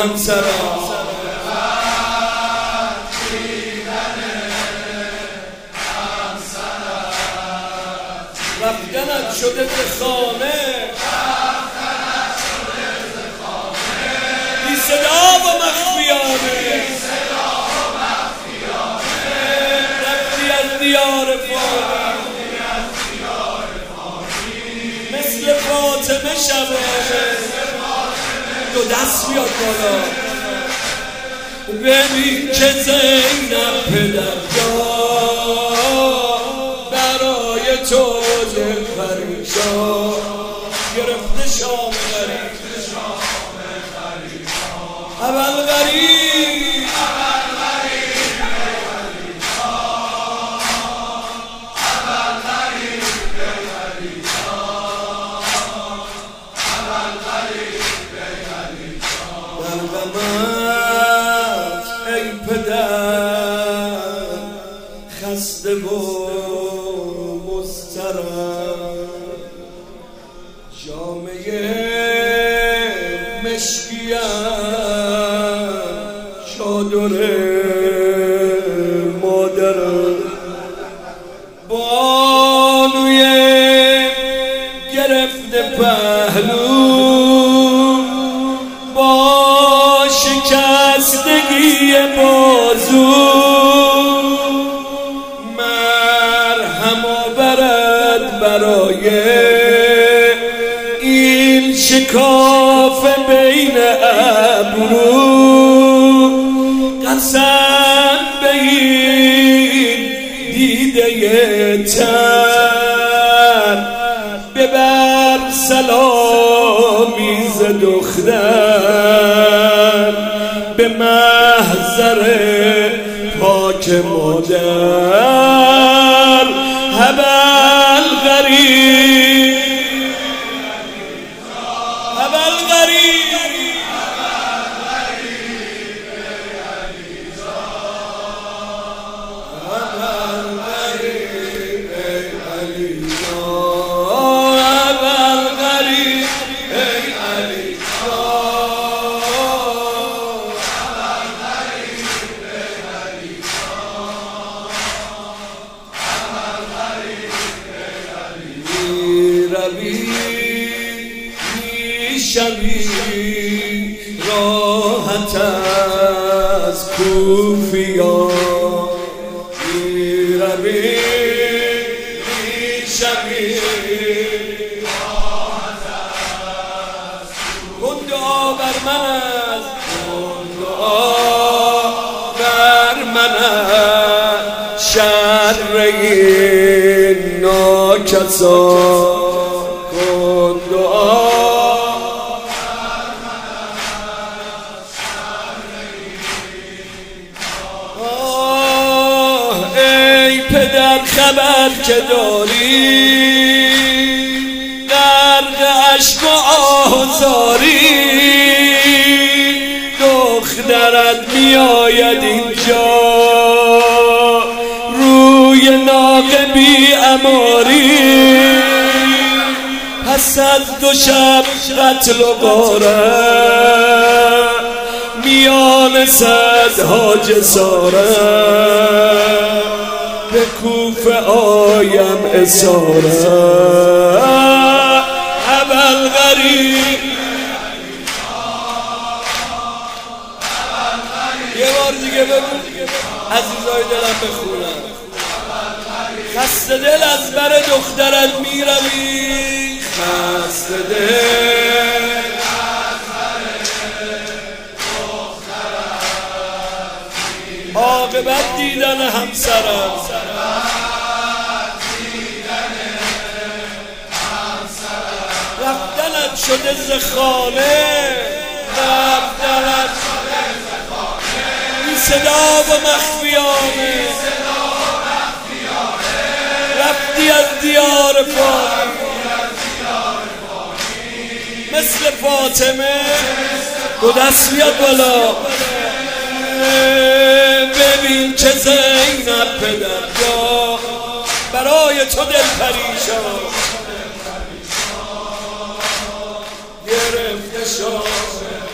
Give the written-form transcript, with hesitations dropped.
همسران رفتنت شده ز خانه بی صدا و مخفیانه رفتی از دیار فانی مثل فاطمه شبانه دو دست بیاد بالا ببین که زینب پدرجان برای تو دل پریشان گرفته شام غریب اول غریب ای پدر خسته و مضطرب جامعه مشکیم چادر مادرم بانوی گرفته پهلو با شکستگی بازو مرهم آورد برای این شکاف بین ابرو قسم به این دیده تر ببر سلامی ز دختر به محضر پاک مادر هبل غریب هبل غریب شبی راحت از کوفیان میروی شبی راحت از کن دعا بر من است کن دعا بر من است شر این ناکسان کن دعا پدر خبر که داری غرق اشک و آزاری دخترت میآید اینجا روی ناقه بی اماری پس از 2 شب قتل و غارت میان صدها جسارت به کوفه آیم اساره اول غریب یه بار دیگه بگو عزیزای دلم بخونم خسته دل از بر دخترت میروی خسته دل عاقبت دیدن همسرم رفتنت شده ز خانه رفتنت شده ز خانه بی صدا و مخفیانه رفتی از دیار فانی مثل فاطمه 2 دست بیاد بالا ببین که زینب پدرجان برای تو دل پریشان گرفته شام